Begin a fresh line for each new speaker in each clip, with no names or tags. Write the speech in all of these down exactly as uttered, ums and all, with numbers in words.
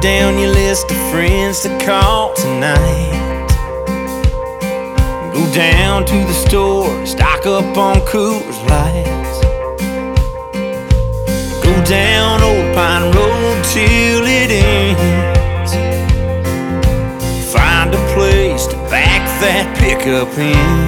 down your list of friends to call tonight. Go down to the store, stock up on Coors Lights. Go down Old Pine Road till it ends. Find a place to back that pickup in.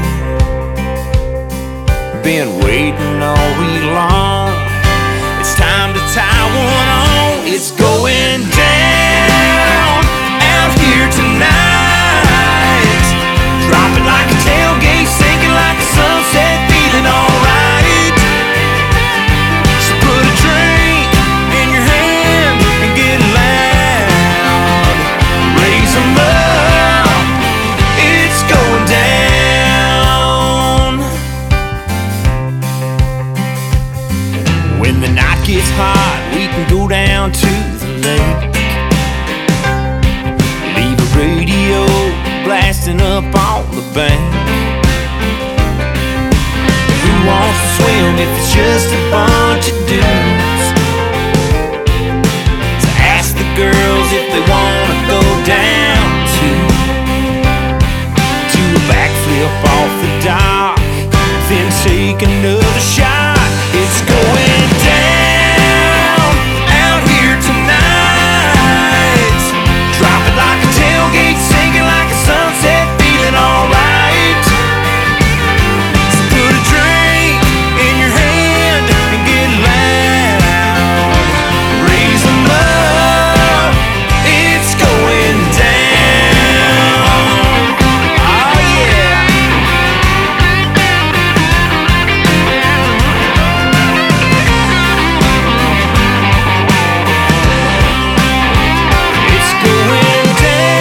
Been waiting all week long. It's time to tie one on. It's going down out here tonight. Drop it like a tailgate, sinking like a sunset, feeling alright. So put a drink in your hand and get loud. Raise 'em up, it's going down. When the night gets hot, we can go down to the lake. Leave a radio blasting up on the bank. Who wants to swim if it's just a bunch of dudes? So ask the girls if they wanna go down too. Do a backflip off the dock, then take another shot. It's going down out here tonight. Drop it like a tailgate, sinking like a sunset, feeling alright. So put a drink in your hand and get loud. Raise 'em up, it's going down. Oh yeah. It's going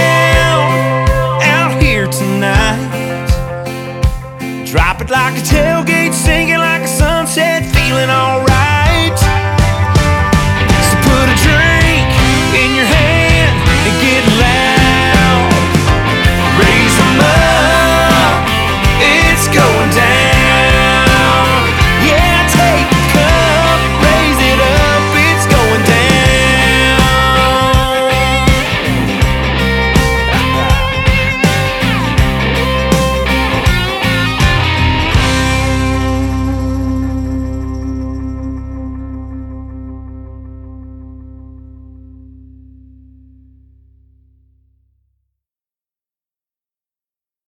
down out here tonight. Drop it like a tail